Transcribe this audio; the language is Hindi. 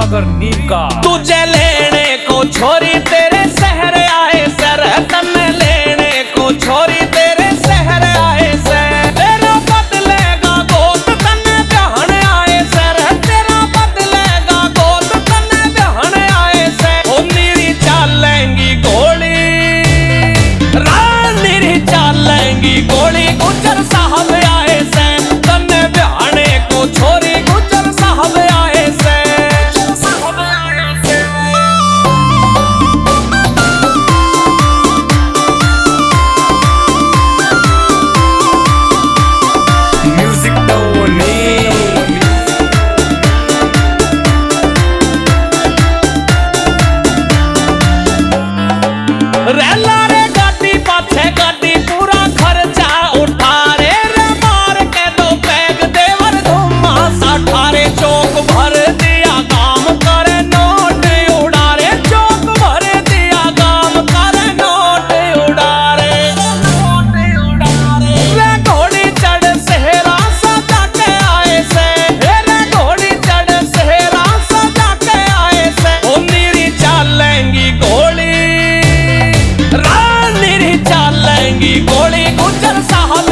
सागर नीका। तुझे लेने को छोरी तेरे शहर आए सर, तन्ने लेने को छोरी तेरे शहर आए सर। तेरा बदलेगा गोद तन्ने बहन आए सर, तेरा बदलेगा गोद तन्ने बहन आए सर। ओ नीरी चालेंगी गोली, नीरी चालेंगी गोली, गुजर साहब आए से तन्ने बहने को छोरी, गुजर साहब आए से। रेला रे गाड़ी पाछे गाड़ी पूरा खर्चा उठा रे, मार के दो पैग देवर धुम्मा साठारे। चौक भर दिया काम करे नोट उड़ा रे, चौक भर दिया काम करे नोट उड़ा रे, नोट उड़ा रे। रे घोड़ी चढ़ सेहरा सजा के आए से, रे घोड़ी चढ़ सेहरा सजा के आए से। ओ नीरी चालेंगी गोली, नीरी चालेंगी गोली, गुजर साहब